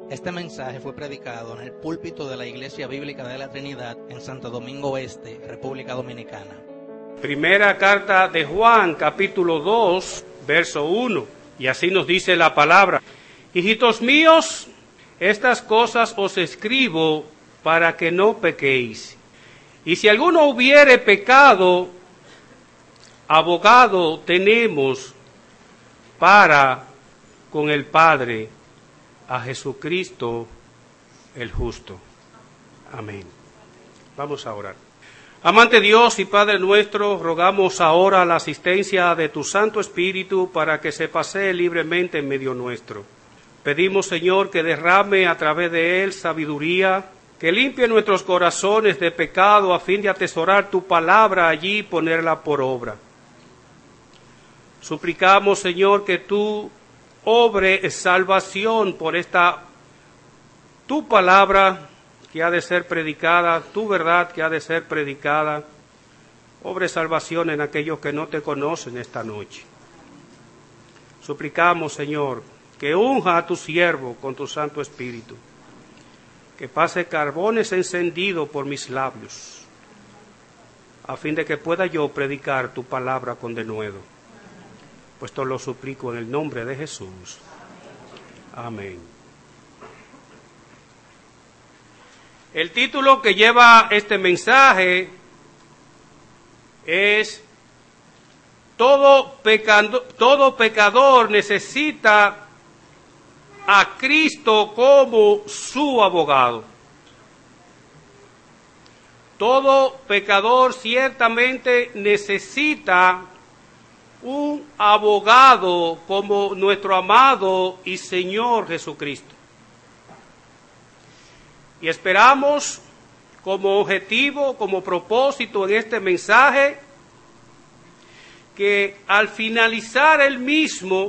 Este mensaje fue predicado en el púlpito de la Iglesia Bíblica de la Trinidad en Santo Domingo Este, República Dominicana. Primera carta de Juan, capítulo 2, verso 1, y así nos dice la palabra: Hijitos míos, estas cosas os escribo para que no pequéis. Y si alguno hubiere pecado, abogado tenemos para con el Padre, a Jesucristo el justo. Amén. Vamos a orar. Amante Dios y Padre nuestro, rogamos ahora la asistencia de tu Santo Espíritu para que se pasee libremente en medio nuestro. Pedimos, Señor, que derrame a través de él sabiduría, que limpie nuestros corazones de pecado a fin de atesorar tu palabra allí y ponerla por obra. Suplicamos, Señor, que tú obre salvación por esta tu palabra que ha de ser predicada, tu verdad que ha de ser predicada. Obre salvación en aquellos que no te conocen esta noche. Suplicamos, Señor, que unja a tu siervo con tu Santo Espíritu, que pase carbones encendidos por mis labios, a fin de que pueda yo predicar tu palabra con denuedo. Pues esto lo suplico en el nombre de Jesús. Amén. El título que lleva este mensaje es Todo pecador necesita a Cristo como su abogado. Todo pecador ciertamente necesita un abogado como nuestro amado y Señor Jesucristo. Y esperamos como objetivo, como propósito en este mensaje, que al finalizar el mismo,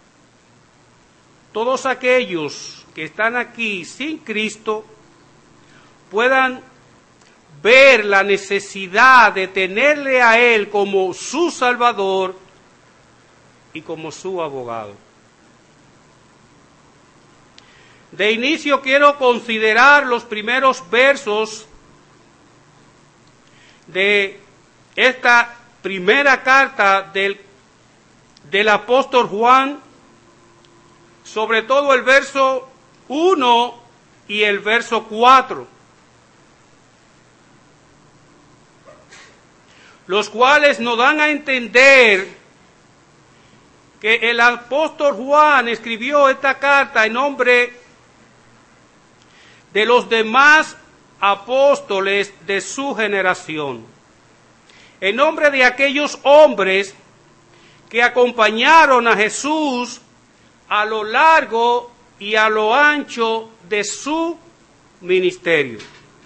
todos aquellos que están aquí sin Cristo puedan ver la necesidad de tenerle a Él como su Salvador y como su abogado. De inicio quiero considerar los primeros versos de esta primera carta del apóstol Juan, sobre todo el verso 1 y el verso 4, los cuales nos dan a entender que el apóstol Juan escribió esta carta en nombre de los demás apóstoles de su generación, en nombre de aquellos hombres que acompañaron a Jesús a lo largo y a lo ancho de su ministerio.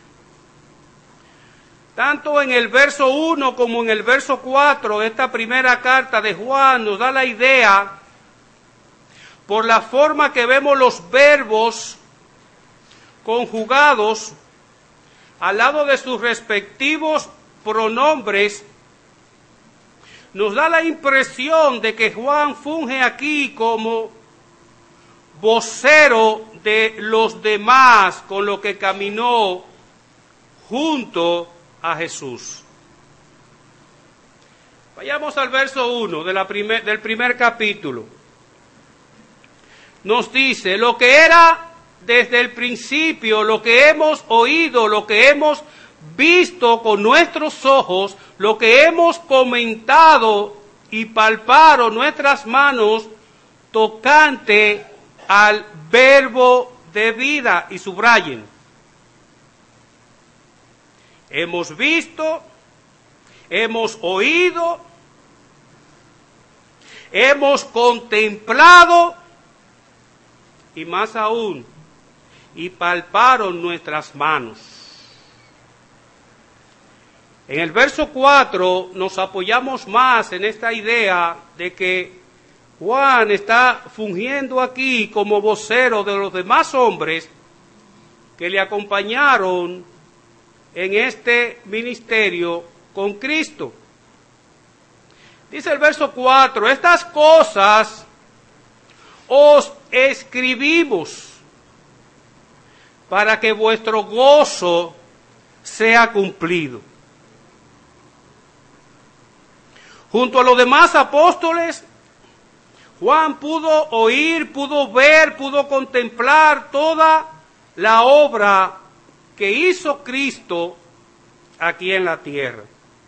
Tanto en el verso 1 como en el verso 4, esta primera carta de Juan nos da la idea, por la forma que vemos los verbos conjugados al lado de sus respectivos pronombres, nos da la impresión de que Juan funge aquí como vocero de los demás con los que caminó junto a Jesús. Vayamos al verso 1 del primer capítulo. Nos dice: lo que era desde el principio, lo que hemos oído, lo que hemos visto con nuestros ojos, lo que hemos comentado y palparon nuestras manos tocante al verbo de vida. Y subrayen: hemos visto, hemos oído, hemos contemplado y más aún, y palparon nuestras manos. En el verso 4 nos apoyamos más en esta idea de que Juan está fungiendo aquí como vocero de los demás hombres que le acompañaron en este ministerio con Cristo. Dice el verso 4: estas cosas os escribimos para que vuestro gozo sea cumplido. Junto a los demás apóstoles, Juan pudo oír, pudo ver, pudo contemplar toda la obra que hizo Cristo aquí en la tierra.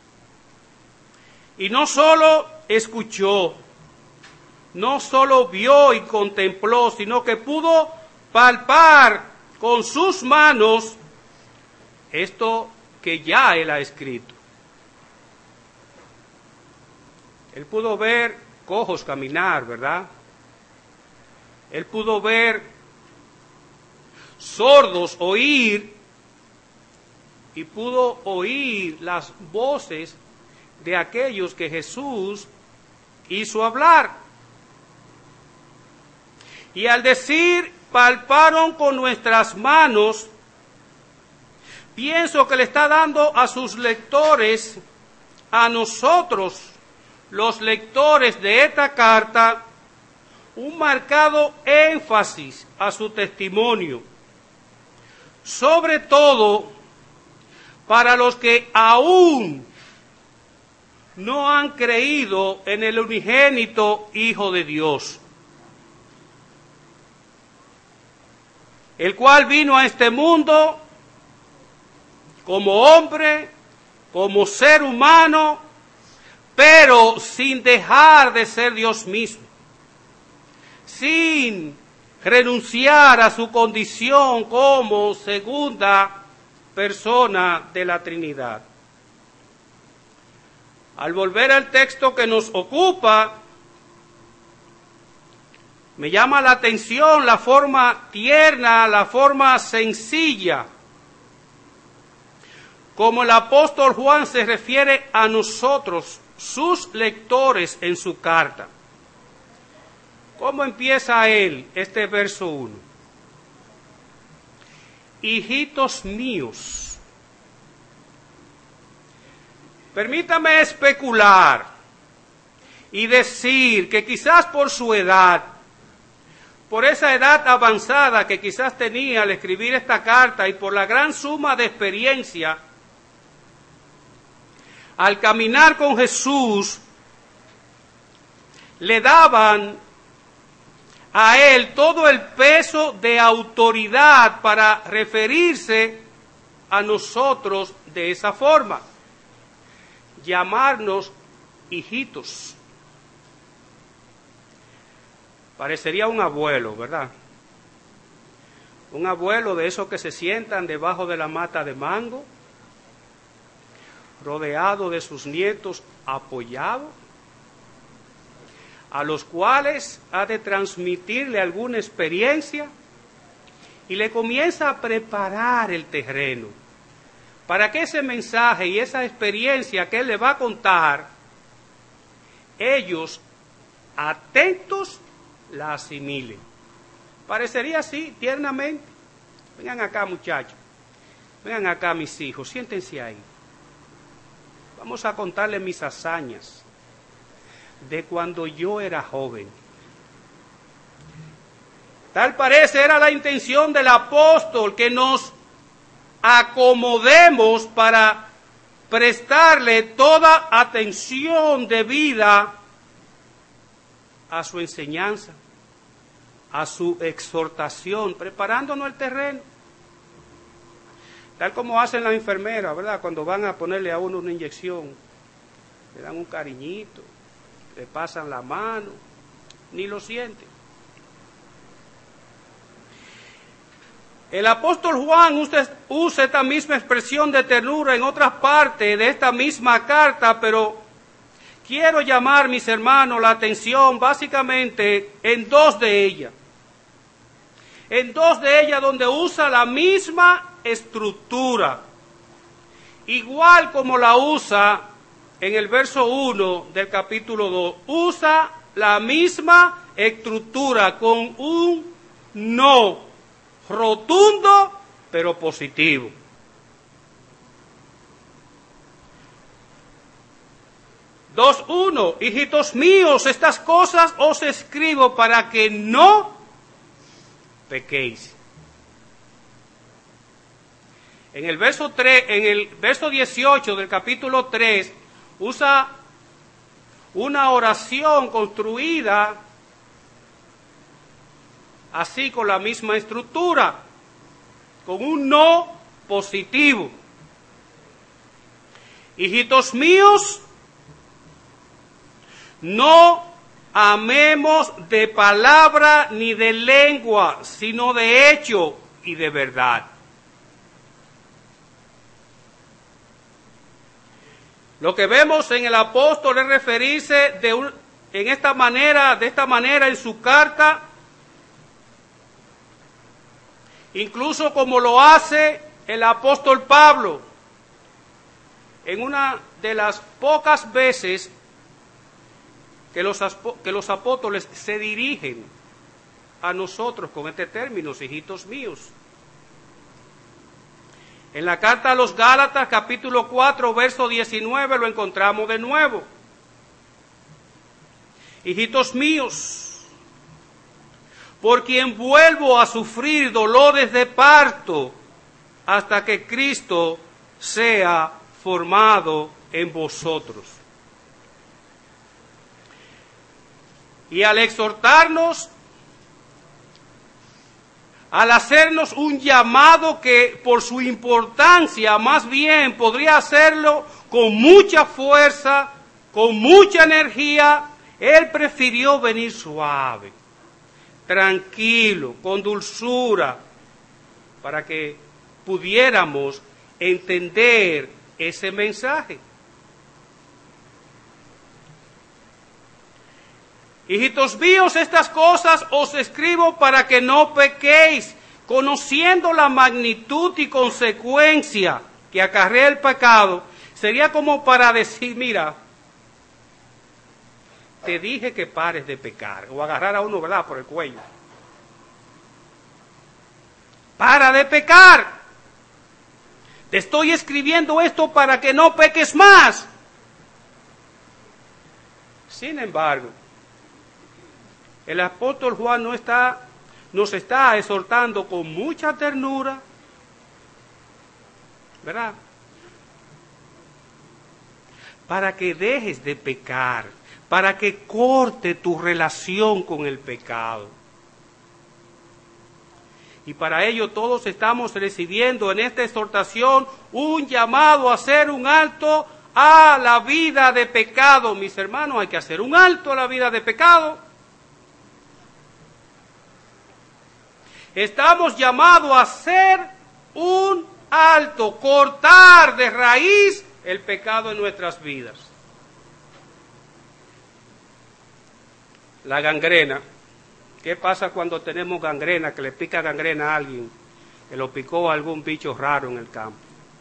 Y no solo escuchó, no solo vio y contempló, sino que pudo palpar con sus manos esto que ya él ha escrito. Él pudo ver cojos caminar, ¿verdad? Él pudo ver sordos oír y pudo oír las voces de aquellos que Jesús hizo hablar. Y al decir palparon con nuestras manos, pienso que le está dando a sus lectores, a nosotros, los lectores de esta carta, un marcado énfasis a su testimonio, sobre todo para los que aún no han creído en el unigénito Hijo de Dios, el cual vino a este mundo como hombre, como ser humano, pero sin dejar de ser Dios mismo, sin renunciar a su condición como segunda persona de la Trinidad. Al volver al texto que nos ocupa, me llama la atención la forma tierna, la forma sencilla, como el apóstol Juan se refiere a nosotros, sus lectores, en su carta. ¿Cómo empieza él este verso 1? Hijitos míos. Permítame especular y decir que quizás por su edad, por esa edad avanzada que quizás tenía al escribir esta carta y por la gran suma de experiencia, al caminar con Jesús, le daban a él todo el peso de autoridad para referirse a nosotros de esa forma, llamarnos hijitos. Parecería un abuelo, ¿verdad? Un abuelo de esos que se sientan debajo de la mata de mango, rodeado de sus nietos apoyados, a los cuales ha de transmitirle alguna experiencia y le comienza a preparar el terreno para que ese mensaje y esa experiencia que él le va a contar, ellos atentos la asimilen. Parecería así, tiernamente. Vengan acá, muchachos, vengan acá, mis hijos, siéntense ahí. Vamos a contarles mis hazañas de cuando yo era joven. Tal parece era la intención del apóstol, que nos acomodemos para prestarle toda atención debida a su enseñanza, a su exhortación, preparándonos el terreno. Tal como hacen las enfermeras, ¿verdad? Cuando van a ponerle a uno una inyección, le dan un cariñito, le pasan la mano, ni lo siente. El apóstol Juan usa esta misma expresión de ternura en otras partes de esta misma carta, pero quiero llamar, mis hermanos, la atención básicamente en dos de ellas. En dos de ellas donde usa la misma estructura, igual como la usa en el verso 1 del capítulo 2, usa la misma estructura con un no rotundo pero positivo. Dos, uno, hijitos míos, estas cosas os escribo para que no pequéis. En el verso 3, en el verso 18 del capítulo 3, usa una oración construida así con la misma estructura, con un no positivo. Hijitos míos, no amemos de palabra ni de lengua, sino de hecho y de verdad. Lo que vemos en el apóstol es referirse de esta manera en su carta, incluso como lo hace el apóstol Pablo, en una de las pocas veces que los apóstoles se dirigen a nosotros con este término, hijitos míos. En la carta a los Gálatas, capítulo 4, verso 19, lo encontramos de nuevo. Hijitos míos, por quien vuelvo a sufrir dolores de parto hasta que Cristo sea formado en vosotros. Y al exhortarnos, al hacernos un llamado que por su importancia más bien podría hacerlo con mucha fuerza, con mucha energía, Él prefirió venir suave, tranquilo, con dulzura, para que pudiéramos entender ese mensaje. Hijitos míos, estas cosas os escribo para que no pequéis, conociendo la magnitud y consecuencia que acarrea el pecado. Sería como para decir, mira, te dije que pares de pecar, o agarrar a uno, ¿verdad?, por el cuello. Para de pecar. Te estoy escribiendo esto para que no peques más. Sin embargo, el apóstol Juan nos está exhortando con mucha ternura, ¿verdad?, para que dejes de pecar, para que corte tu relación con el pecado. Y para ello todos estamos recibiendo en esta exhortación un llamado a hacer un alto a la vida de pecado. Mis hermanos, hay que hacer un alto a la vida de pecado. Estamos llamados a hacer un alto, cortar de raíz el pecado en nuestras vidas. La gangrena. ¿Qué pasa cuando tenemos gangrena, que le pica gangrena a alguien, que lo picó algún bicho raro en el campo?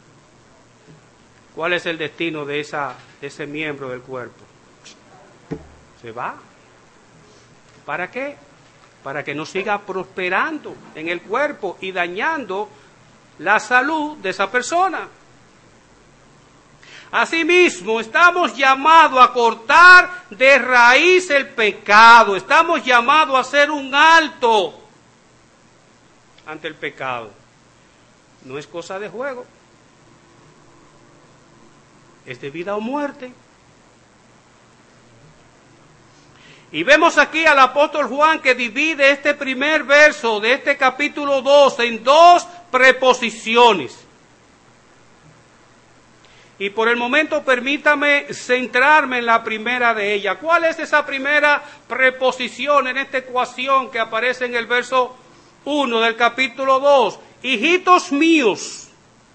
¿Cuál es el destino de ese miembro del cuerpo? Se va. ¿Para qué? Para que no siga prosperando en el cuerpo y dañando la salud de esa persona. Asimismo, estamos llamados a cortar de raíz el pecado. Estamos llamados a hacer un alto ante el pecado. No es cosa de juego. Es de vida o muerte. Y vemos aquí al apóstol Juan que divide este primer verso de este capítulo 2 en dos preposiciones. Y por el momento permítame centrarme en la primera de ellas. ¿Cuál es esa primera preposición en esta ecuación que aparece en el verso 1 del capítulo 2? Hijitos míos,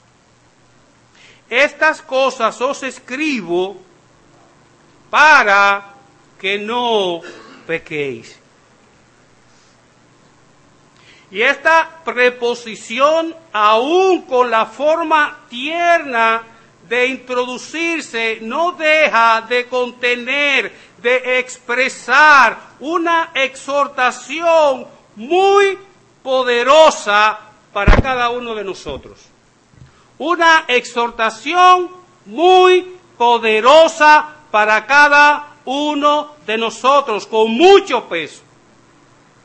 estas cosas os escribo para que no pequéis. Y esta preposición, aún con la forma tierna de introducirse, no deja de contener, de expresar una exhortación muy poderosa para cada uno de nosotros. Una exhortación muy poderosa para cada uno de nosotros, con mucho peso.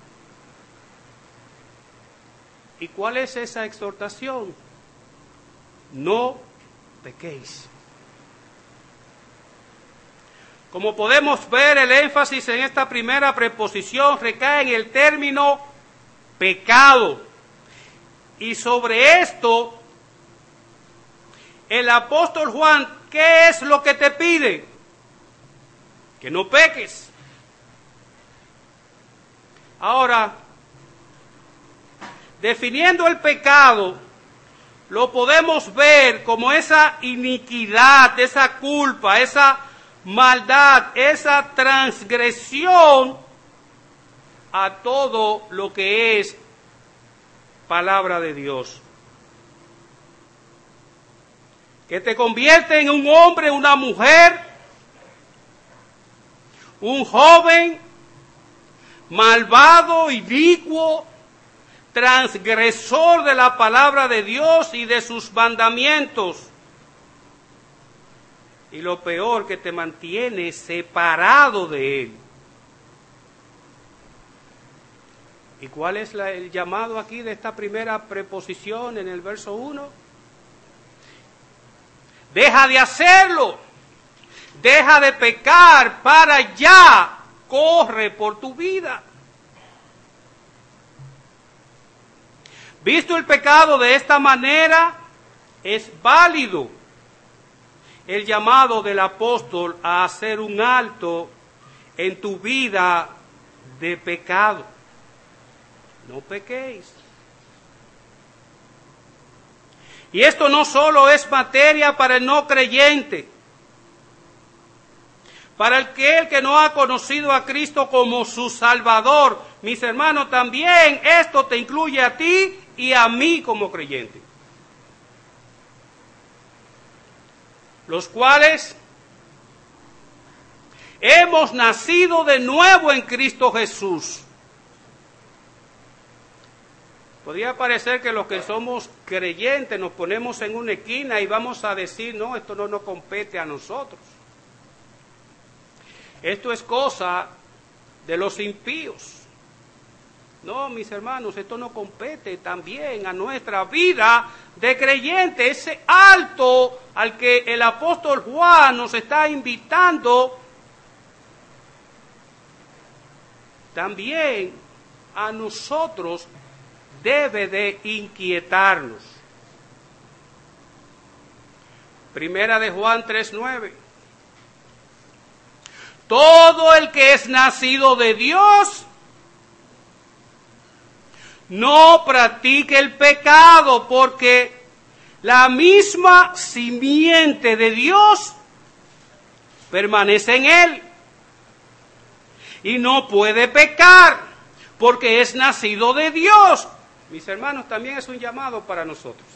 ¿Y cuál es esa exhortación? no pequéis. Como podemos ver, el énfasis en esta primera preposición recae en el término pecado. Y sobre esto, el apóstol Juan, ¿qué es lo que te pide? Que no peques. Ahora, definiendo el pecado, lo podemos ver como esa iniquidad, esa culpa, esa maldad, esa transgresión a todo lo que es palabra de Dios. Que te convierte en un hombre, una mujer, un joven, malvado, inicuo, transgresor de la palabra de Dios y de sus mandamientos. Y lo peor, que te mantiene separado de Él. ¿Y cuál es el llamado aquí de esta primera preposición en el verso 1? Deja de hacerlo. Deja de pecar para ya. Corre por tu vida. Visto el pecado de esta manera, es válido el llamado del apóstol a hacer un alto en tu vida de pecado. No pequéis. Y esto no solo es materia para el no creyente, para aquel que no ha conocido a Cristo como su Salvador. Mis hermanos, también esto te incluye a ti y a mí como creyente, los cuales hemos nacido de nuevo en Cristo Jesús. Podría parecer que los que somos creyentes nos ponemos en una esquina y vamos a decir, no, esto no nos compete a nosotros. Esto es cosa de los impíos. No, mis hermanos, esto no compete también a nuestra vida de creyente. Ese alto al que el apóstol Juan nos está invitando, también a nosotros debe de inquietarnos. Primera de Juan 3:9. Todo el que es nacido de Dios no practique el pecado, porque la misma simiente de Dios permanece en él y no puede pecar porque es nacido de Dios. Mis hermanos, también es un llamado para nosotros.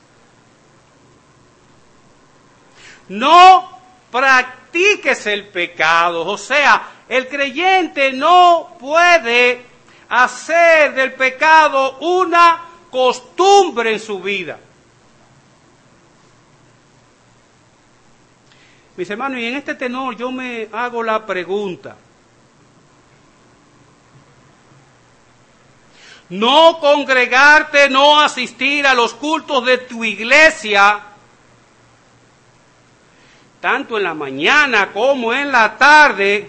No practiques el pecado, o sea, el creyente no puede hacer del pecado una costumbre en su vida. Mis hermanos, y en este tenor yo me hago la pregunta. No congregarte, no asistir a los cultos de tu iglesia, tanto en la mañana como en la tarde,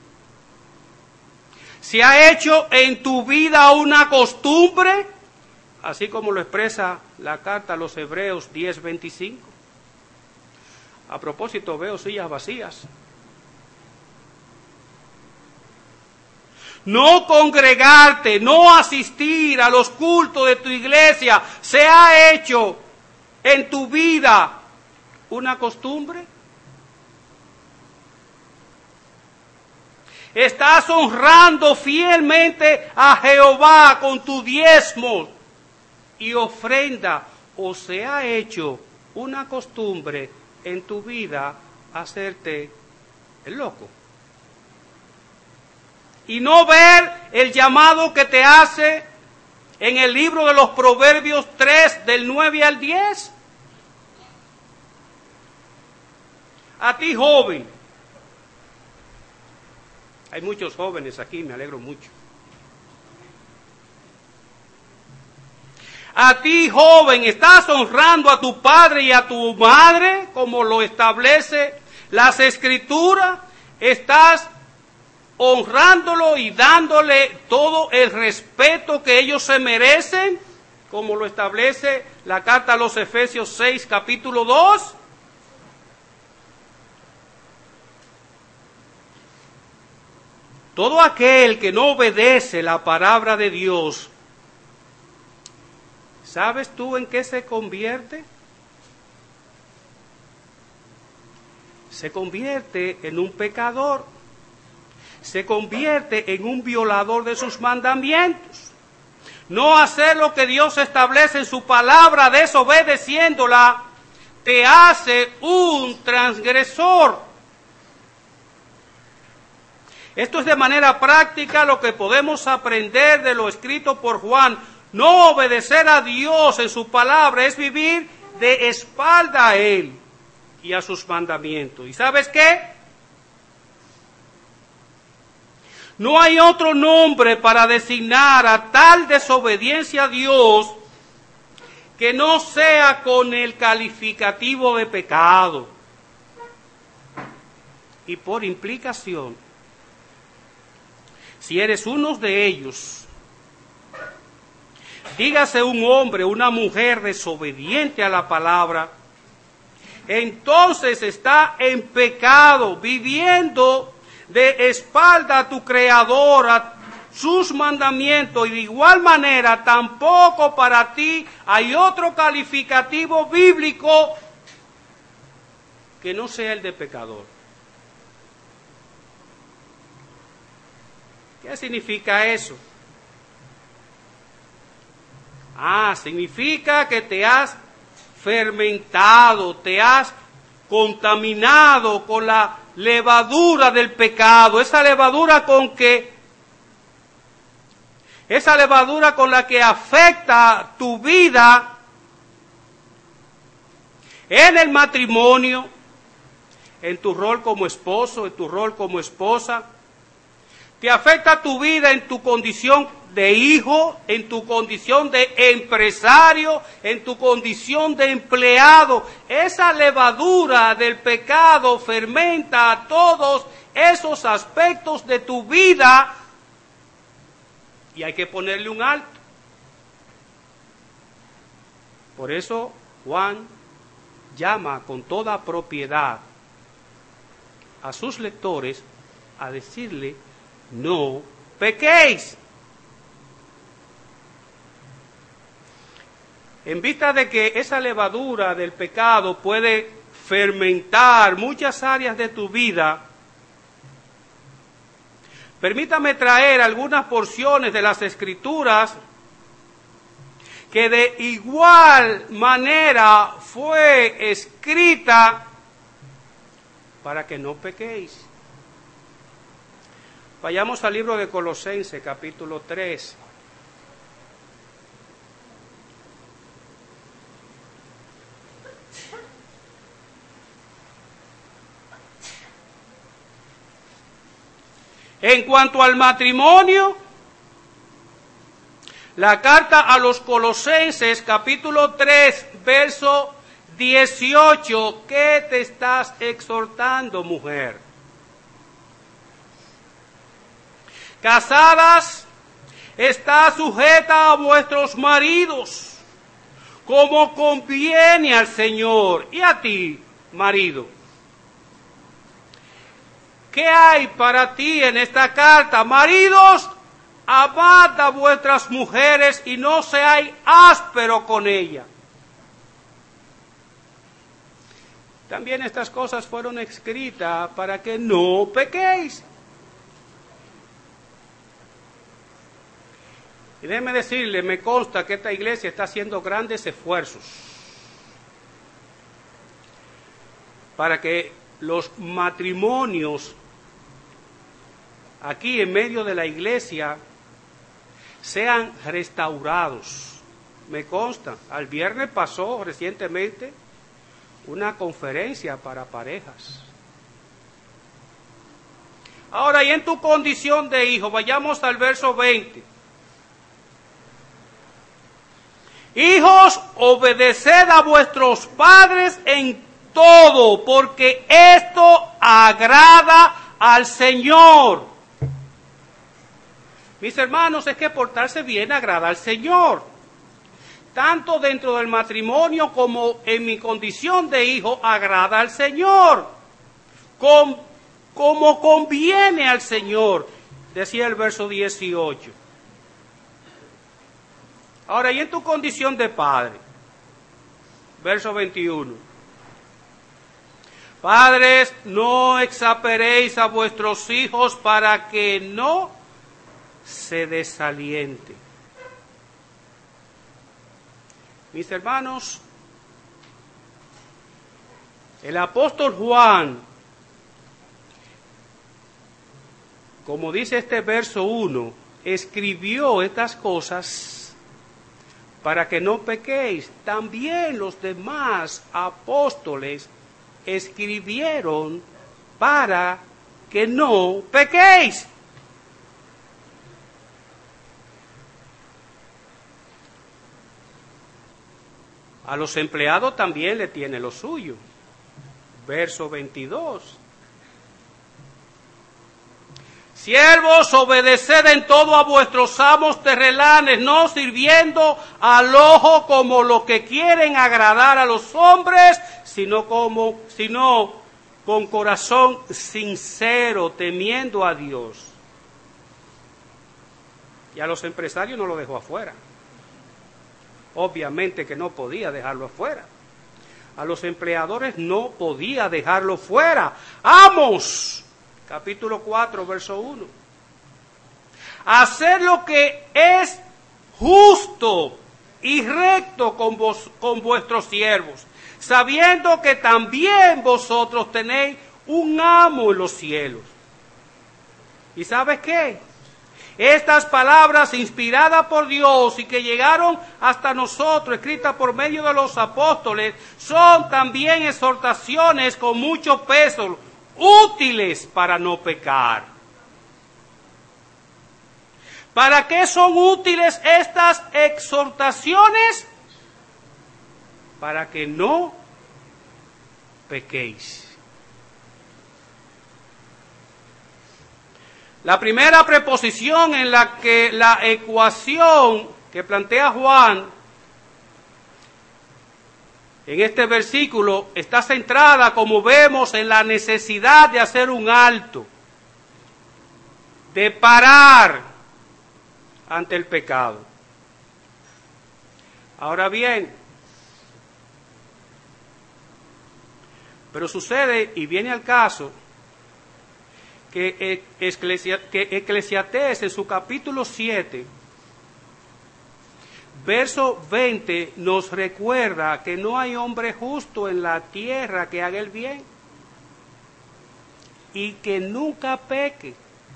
¿se ha hecho en tu vida una costumbre? Así como lo expresa la carta a los Hebreos 10:25. A propósito, veo sillas vacías. No congregarte, no asistir a los cultos de tu iglesia, ¿se ha hecho en tu vida una costumbre? ¿Estás honrando fielmente a Jehová con tu diezmo y ofrenda, o se ha hecho una costumbre en tu vida hacerte el loco? Y no ver el llamado que te hace en el libro de los Proverbios 3, del 9 al 10. A ti, joven. Hay muchos jóvenes aquí, me alegro mucho. A ti, joven, ¿estás honrando a tu padre y a tu madre como lo establece las Escrituras? ¿Estás honrándolo y dándole todo el respeto que ellos se merecen, como lo establece la carta a los Efesios 6, capítulo 2? Todo aquel que no obedece la palabra de Dios, ¿sabes tú en qué se convierte? Se convierte en un pecador, se convierte en un violador de sus mandamientos. No hacer lo que Dios establece en su palabra, desobedeciéndola, te hace un transgresor. Esto es de manera práctica lo que podemos aprender de lo escrito por Juan. No obedecer a Dios en su palabra es vivir de espalda a Él y a sus mandamientos. ¿Y sabes qué? No hay otro nombre para designar a tal desobediencia a Dios que no sea con el calificativo de pecado. Y por implicación, si eres uno de ellos, dígase un hombre, una mujer desobediente a la palabra, entonces está en pecado, viviendo de espalda a tu Creador, a sus mandamientos, y de igual manera tampoco para ti hay otro calificativo bíblico que no sea el de pecador. ¿Qué significa eso? Significa que te has fermentado, te has contaminado con la levadura del pecado, esa levadura con la que afecta tu vida en el matrimonio, en tu rol como esposo, en tu rol como esposa. Te afecta tu vida en tu condición de hijo, en tu condición de empresario, en tu condición de empleado. Esa levadura del pecado fermenta a todos esos aspectos de tu vida y hay que ponerle un alto. Por eso Juan llama con toda propiedad a sus lectores a decirle: no pequéis. En vista de que esa levadura del pecado puede fermentar muchas áreas de tu vida, permítame traer algunas porciones de las Escrituras que de igual manera fue escrita para que no pequéis. Vayamos al libro de Colosenses, capítulo 3. En cuanto al matrimonio, la carta a los Colosenses, capítulo 3, verso 18, ¿qué te estás exhortando, mujer? Casadas, está sujeta a vuestros maridos, como conviene al Señor. Y a ti, marido, ¿qué hay para ti en esta carta? Maridos, amad a vuestras mujeres y no seáis ásperos con ellas. También estas cosas fueron escritas para que no pequéis. Y déjeme decirle, me consta que esta iglesia está haciendo grandes esfuerzos para que los matrimonios aquí en medio de la iglesia sean restaurados. Me consta, al viernes pasó recientemente una conferencia para parejas. Ahora, y en tu condición de hijo, vayamos al verso 20. Hijos, obedeced a vuestros padres en todo, porque esto agrada al Señor. Mis hermanos, es que portarse bien agrada al Señor. Tanto dentro del matrimonio como en mi condición de hijo, agrada al Señor. Como conviene al Señor, decía el verso 18. Ahora, y en tu condición de padre, verso 21. Padres, no exasperéis a vuestros hijos para que no se desaliente. Mis hermanos, el apóstol Juan, como dice este verso 1, escribió estas cosas para que no pequéis. También los demás apóstoles escribieron para que no pequéis. A los empleados también le tiene lo suyo. Verso 22. Siervos, obedeced en todo a vuestros amos terrenales, no sirviendo al ojo como lo que quieren agradar a los hombres, sino con corazón sincero, temiendo a Dios. Y a los empresarios no lo dejó afuera. Obviamente que no podía dejarlo afuera. A los empleadores no podía dejarlo fuera. Amos, capítulo 4, verso 1. Hacer lo que es justo y recto con vuestros siervos, sabiendo que también vosotros tenéis un amo en los cielos. ¿Y sabes qué? Estas palabras inspiradas por Dios y que llegaron hasta nosotros, escritas por medio de los apóstoles, son también exhortaciones con mucho peso, útiles para no pecar. ¿Para qué son útiles estas exhortaciones? Para que no pequéis. La primera preposición en la que la ecuación que plantea Juan en este versículo está centrada, como vemos, en la necesidad de hacer un alto, de parar ante el pecado. Ahora bien, pero sucede y viene al caso que Eclesiastés en su capítulo 7, verso 20, nos recuerda que no hay hombre justo en la tierra que haga el bien y que nunca peque.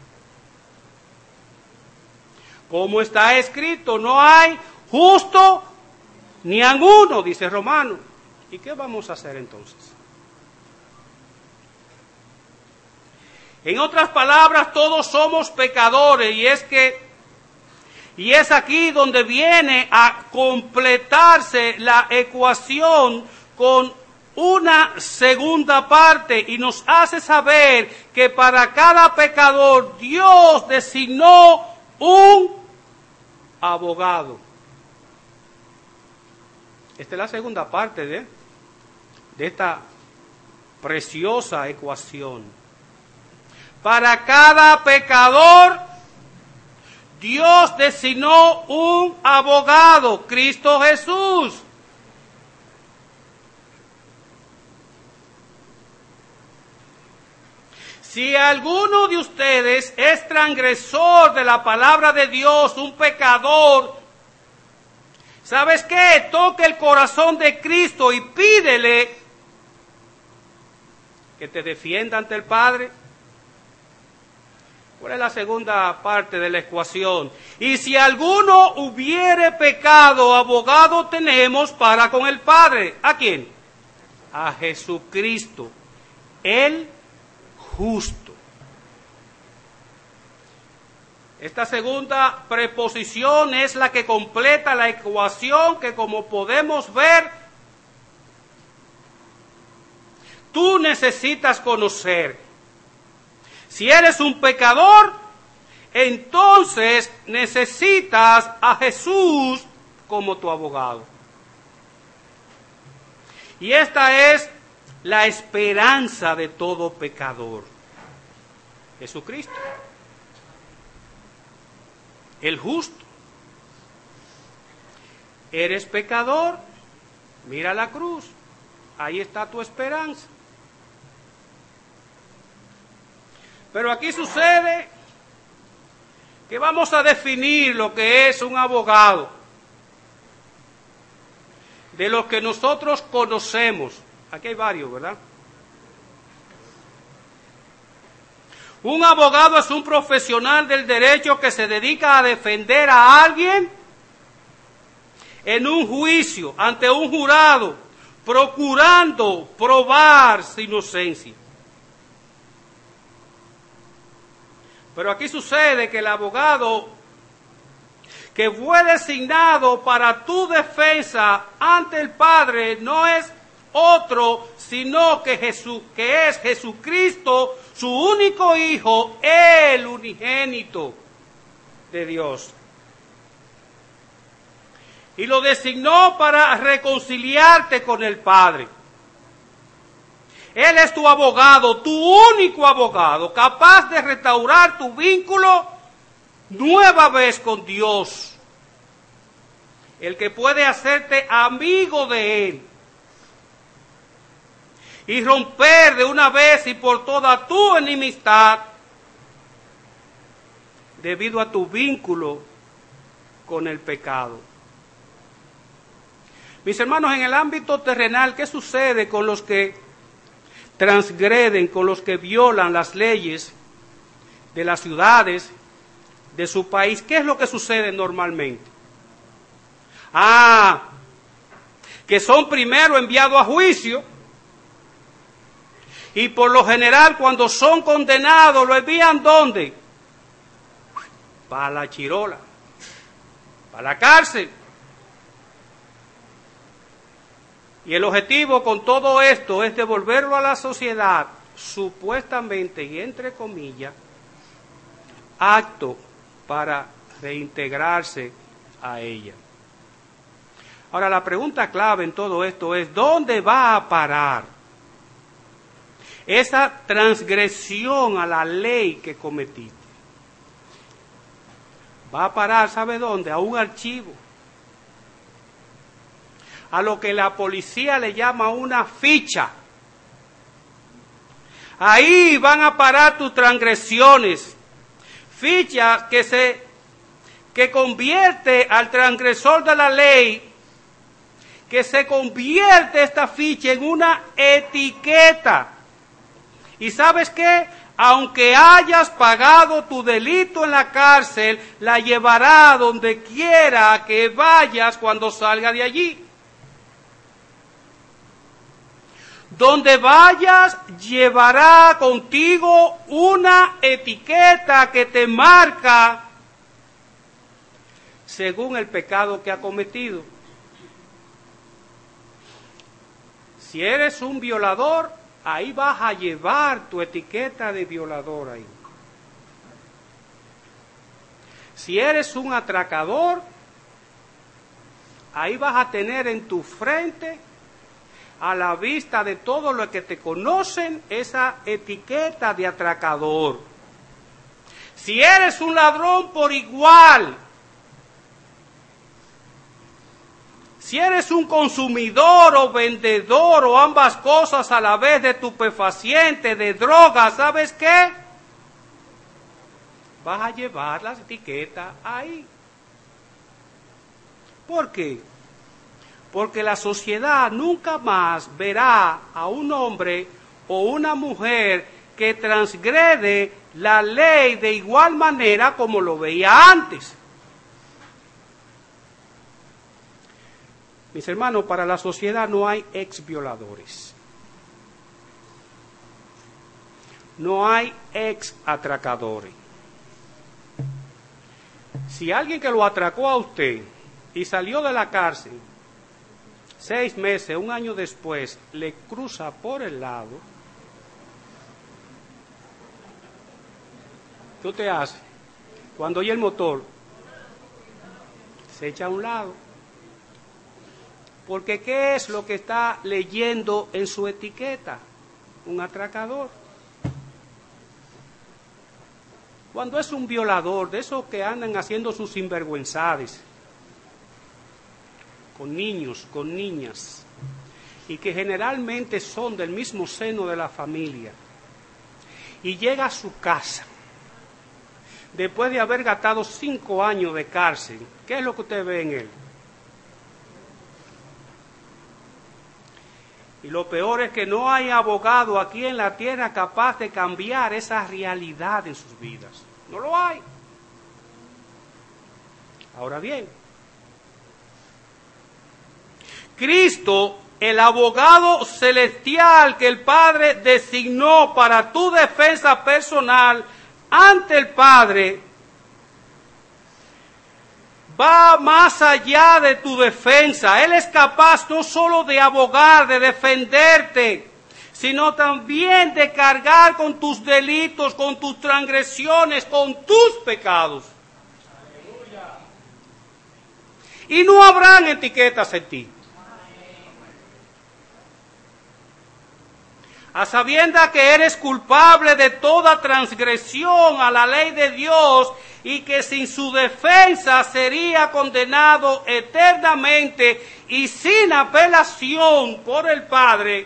Como está escrito, no hay justo ni alguno, dice Romano. ¿Y qué vamos a hacer entonces? En otras palabras, todos somos pecadores, y es aquí donde viene a completarse la ecuación con una segunda parte, y nos hace saber que para cada pecador Dios designó un abogado. Esta es la segunda parte de esta preciosa ecuación. Para cada pecador, Dios designó un abogado, Cristo Jesús. Si alguno de ustedes es transgresor de la palabra de Dios, un pecador, ¿sabes qué? Toque el corazón de Cristo y pídele que te defienda ante el Padre. ¿Cuál es la segunda parte de la ecuación? Y si alguno hubiere pecado, abogado tenemos para con el Padre. ¿A quién? A Jesucristo, el justo. Esta segunda preposición es la que completa la ecuación que, como podemos ver, tú necesitas conocer. Si eres un pecador, entonces necesitas a Jesús como tu abogado. Y esta es la esperanza de todo pecador. Jesucristo, el justo. Eres pecador, mira la cruz, ahí está tu esperanza. Pero aquí sucede que vamos a definir lo que es un abogado, de los que nosotros conocemos. Aquí hay varios, ¿verdad? Un abogado es un profesional del derecho que se dedica a defender a alguien en un juicio ante un jurado, procurando probar su inocencia. Pero aquí sucede que el abogado que fue designado para tu defensa ante el Padre no es otro sino que es Jesucristo, su único Hijo, el unigénito de Dios. Y lo designó para reconciliarte con el Padre. Él es tu abogado, tu único abogado, capaz de restaurar tu vínculo nueva vez con Dios. El que puede hacerte amigo de Él y romper de una vez y por toda tu enemistad debido a tu vínculo con el pecado. Mis hermanos, en el ámbito terrenal, ¿qué sucede con los que transgreden, con los que violan las leyes de las ciudades, de su país? ¿Qué es lo que sucede normalmente? Que son primero enviados a juicio y por lo general cuando son condenados lo envían ¿dónde? Para la chirola, para la cárcel. Y el objetivo con todo esto es devolverlo a la sociedad, supuestamente y entre comillas, apto para reintegrarse a ella. Ahora, la pregunta clave en todo esto es, ¿dónde va a parar esa transgresión a la ley que cometiste? Va a parar, ¿sabe dónde? A un archivo. A lo que la policía le llama una ficha. Ahí van a parar tus transgresiones. Ficha que convierte al transgresor de la ley, que se convierte esta ficha en una etiqueta. ¿Y sabes qué? Aunque hayas pagado tu delito en la cárcel, la llevará donde quiera que vayas cuando salga de allí. Donde vayas, llevará contigo una etiqueta que te marca según el pecado que ha cometido. Si eres un violador, ahí vas a llevar tu etiqueta de violador ahí. Si eres un atracador, ahí vas a tener en tu frente, a la vista de todos los que te conocen, esa etiqueta de atracador. Si eres un ladrón, por igual. Si eres un consumidor o vendedor o ambas cosas a la vez de estupefaciente, de drogas, ¿sabes qué? Vas a llevar las etiquetas ahí. ¿Por qué? Porque la sociedad nunca más verá a un hombre o una mujer que transgrede la ley de igual manera como lo veía antes. Mis hermanos, para la sociedad no hay ex violadores. No hay ex atracadores. Si alguien que lo atracó a usted y salió de la cárcel 6 meses, 1 año después, le cruza por el lado, ¿qué usted hace? Cuando oye el motor, se echa a un lado. Porque ¿qué es lo que está leyendo en su etiqueta? Un atracador. Cuando es un violador, de esos que andan haciendo sus sinvergüenzades, con niños, con niñas, y que generalmente son del mismo seno de la familia, y llega a su casa, después de haber gastado 5 años de cárcel, ¿qué es lo que usted ve en él? Y lo peor es que no hay abogado aquí en la tierra capaz de cambiar esa realidad en sus vidas. No lo hay. Ahora bien, Cristo, el abogado celestial que el Padre designó para tu defensa personal ante el Padre, va más allá de tu defensa. Él es capaz no solo de abogar, de defenderte, sino también de cargar con tus delitos, con tus transgresiones, con tus pecados. Y no habrán etiquetas en ti. A sabiendas que eres culpable de toda transgresión a la ley de Dios y que sin su defensa sería condenado eternamente y sin apelación por el Padre,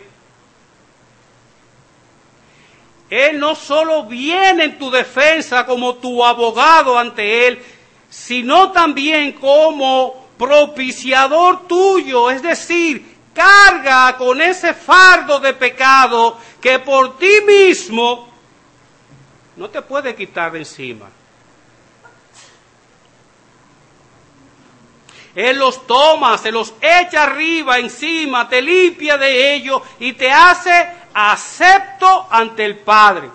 Él no solo viene en tu defensa como tu abogado ante Él, sino también como propiciador tuyo, es decir, carga con ese fardo de pecado que por ti mismo no te puede quitar de encima. Él los toma, se los echa arriba, encima, te limpia de ellos y te hace acepto ante el Padre.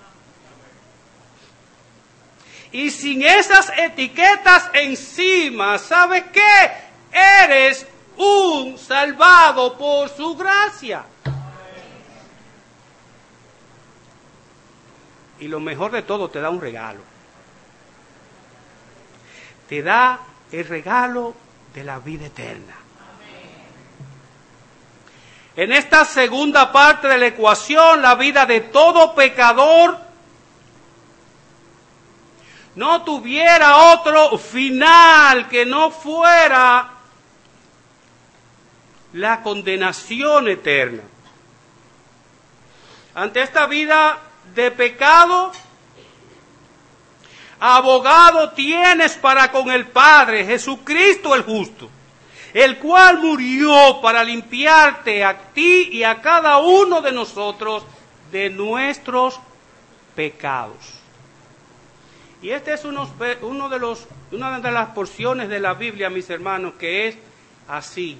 Y sin esas etiquetas encima, ¿sabes qué? Eres un salvado por su gracia. Y lo mejor de todo, te da un regalo. Te da el regalo de la vida eterna. En esta segunda parte de la ecuación, la vida de todo pecador no tuviera otro final que no fuera la condenación eterna. Ante esta vida de pecado, abogado tienes para con el Padre, Jesucristo el justo, el cual murió para limpiarte a ti y a cada uno de nosotros de nuestros pecados. Y este es una de las porciones de la Biblia, mis hermanos, que es así,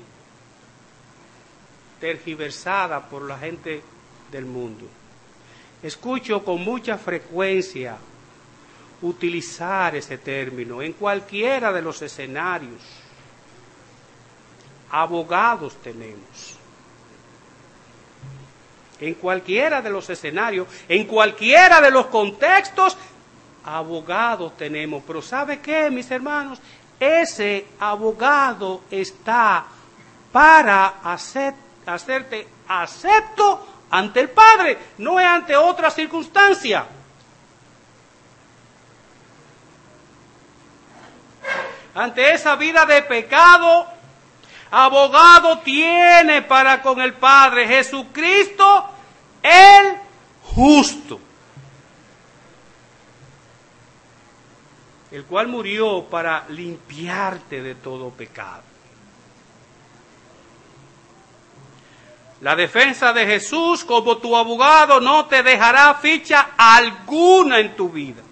tergiversada por la gente del mundo. Escucho con mucha frecuencia utilizar ese término en cualquiera de los escenarios. Abogados tenemos. En cualquiera de los escenarios, en cualquiera de los contextos, abogados tenemos. Pero ¿sabe qué, mis hermanos? Ese abogado está para hacerte acepto ante el Padre, no es ante otra circunstancia. Ante esa vida de pecado, abogado tiene para con el Padre Jesucristo el justo, el cual murió para limpiarte de todo pecado. La defensa de Jesús como tu abogado no te dejará ficha alguna en tu vida.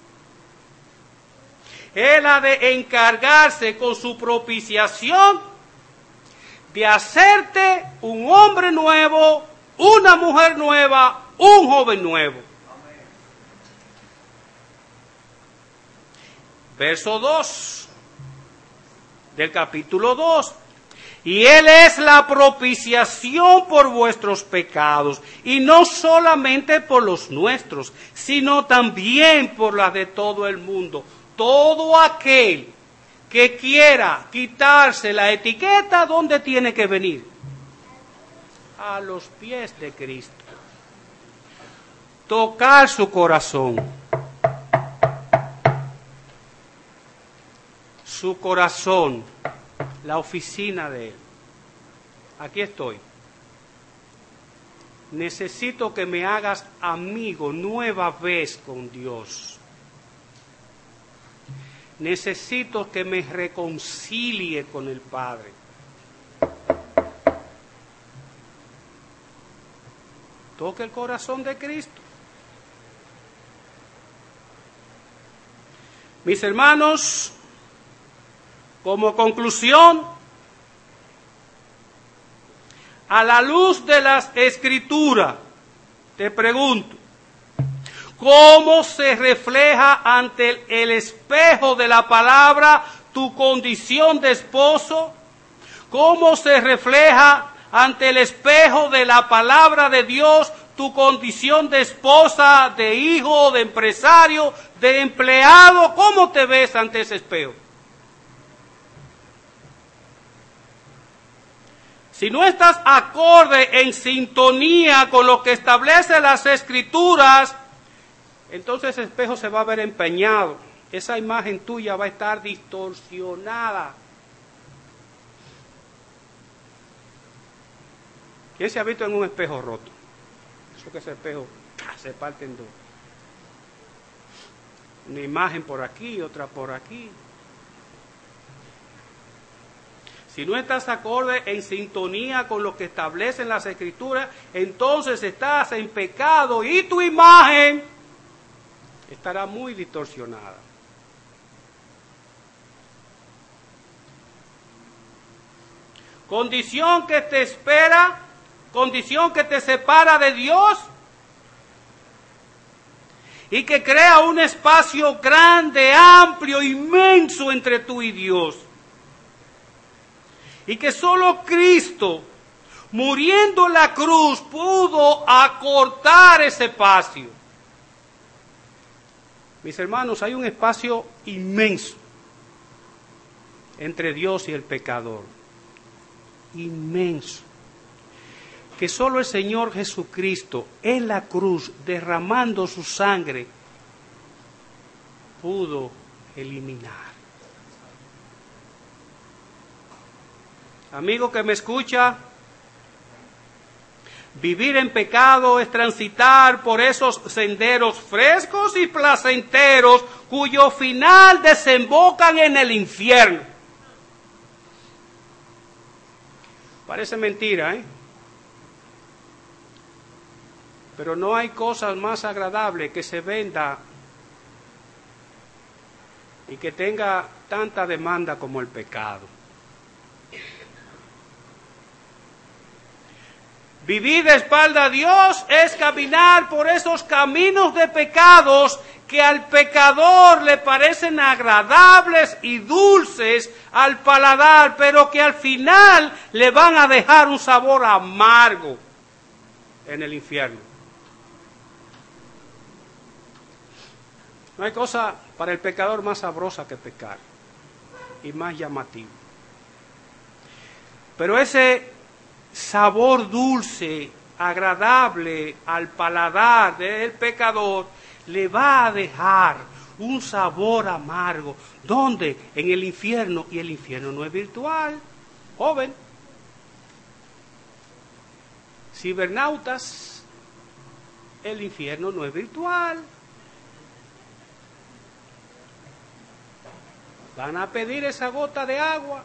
Él ha de encargarse con su propiciación de hacerte un hombre nuevo, una mujer nueva, un joven nuevo. Verso 2 del capítulo 2. Y Él es la propiciación por vuestros pecados, y no solamente por los nuestros, sino también por las de todo el mundo. Todo aquel que quiera quitarse la etiqueta, ¿dónde tiene que venir? A los pies de Cristo. Tocar su corazón. Su corazón, la oficina de Él. Aquí estoy. Necesito que me hagas amigo nueva vez con Dios. Necesito que me reconcilie con el Padre. Toque el corazón de Cristo. Mis hermanos, como conclusión, a la luz de las Escrituras, te pregunto, ¿cómo se refleja ante el espejo de la palabra tu condición de esposo? ¿Cómo se refleja ante el espejo de la palabra de Dios tu condición de esposa, de hijo, de empresario, de empleado? ¿Cómo te ves ante ese espejo? Si no estás acorde, en sintonía con lo que establecen las Escrituras, entonces ese espejo se va a ver empeñado. Esa imagen tuya va a estar distorsionada. ¿Quién se ha visto en un espejo roto? Eso que ese espejo se parte en dos. Una imagen por aquí, otra por aquí. Si no estás acorde, en sintonía con lo que establecen las Escrituras, entonces estás en pecado y tu imagen estará muy distorsionada. Condición que te espera, condición que te separa de Dios y que crea un espacio grande, amplio, inmenso entre tú y Dios. Y que solo Cristo, muriendo en la cruz, pudo acortar ese espacio. Mis hermanos, hay un espacio inmenso entre Dios y el pecador. Inmenso. Que solo el Señor Jesucristo en la cruz, derramando su sangre, pudo eliminar. Amigo que me escucha, vivir en pecado es transitar por esos senderos frescos y placenteros cuyo final desembocan en el infierno. Parece mentira, ¿eh? Pero no hay cosa más agradable que se venda y que tenga tanta demanda como el pecado. Vivir de espalda a Dios es caminar por esos caminos de pecados que al pecador le parecen agradables y dulces al paladar, pero que al final le van a dejar un sabor amargo en el infierno. No hay cosa para el pecador más sabrosa que pecar y más llamativo. Pero ese sabor dulce, agradable al paladar del pecador, le va a dejar un sabor amargo. ¿Dónde? En el infierno. Y el infierno no es virtual, joven. Cibernautas, el infierno no es virtual. Van a pedir esa gota de agua.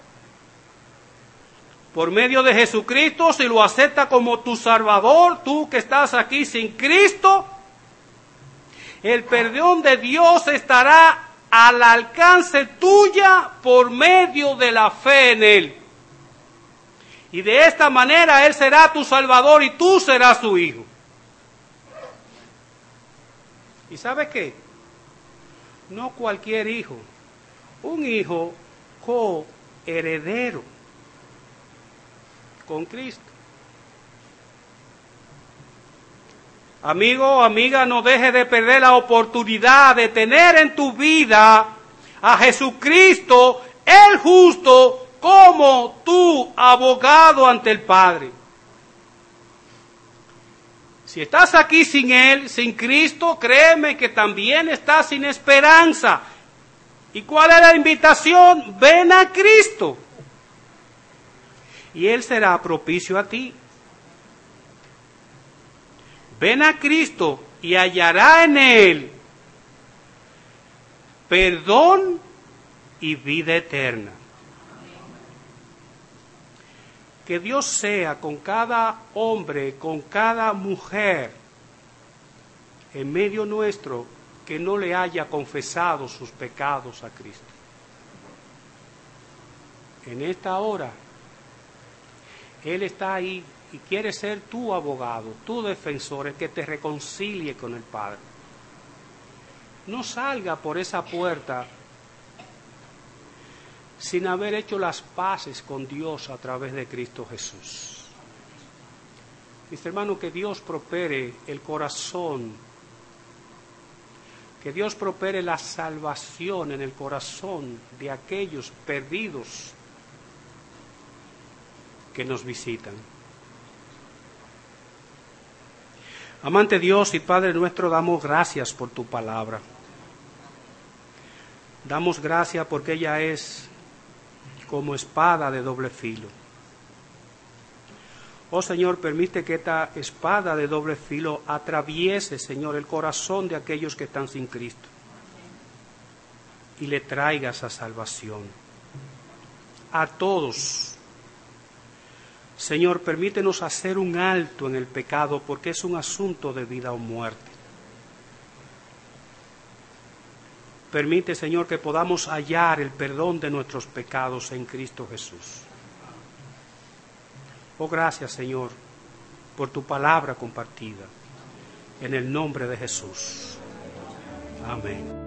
Por medio de Jesucristo, si lo aceptas como tu Salvador, tú que estás aquí sin Cristo, el perdón de Dios estará al alcance tuya por medio de la fe en Él. Y de esta manera Él será tu Salvador y tú serás su hijo. ¿Y sabes qué? No cualquier hijo, un hijo coheredero con Cristo. Amigo o amiga, no dejes de perder la oportunidad de tener en tu vida a Jesucristo, el justo, como tu abogado ante el Padre. Si estás aquí sin Él, sin Cristo, créeme que también estás sin esperanza. ¿Y cuál es la invitación? Ven a Cristo. Y Él será propicio a ti. Ven a Cristo y hallará en Él perdón y vida eterna. Que Dios sea con cada hombre, con cada mujer en medio nuestro que no le haya confesado sus pecados a Cristo. En esta hora, Él está ahí y quiere ser tu abogado, tu defensor, el que te reconcilie con el Padre. No salga por esa puerta sin haber hecho las paces con Dios a través de Cristo Jesús. Mis hermanos, que Dios prospere el corazón, que Dios prospere la salvación en el corazón de aquellos perdidos que nos visitan. Amante Dios y Padre nuestro, damos gracias por tu palabra. Damos gracias porque ella es como espada de doble filo. Oh Señor, permite que esta espada de doble filo atraviese, Señor, el corazón de aquellos que están sin Cristo y le traiga esa salvación a todos. Señor, permítenos hacer un alto en el pecado porque es un asunto de vida o muerte. Permite, Señor, que podamos hallar el perdón de nuestros pecados en Cristo Jesús. Oh, gracias, Señor, por tu palabra compartida. En el nombre de Jesús. Amén.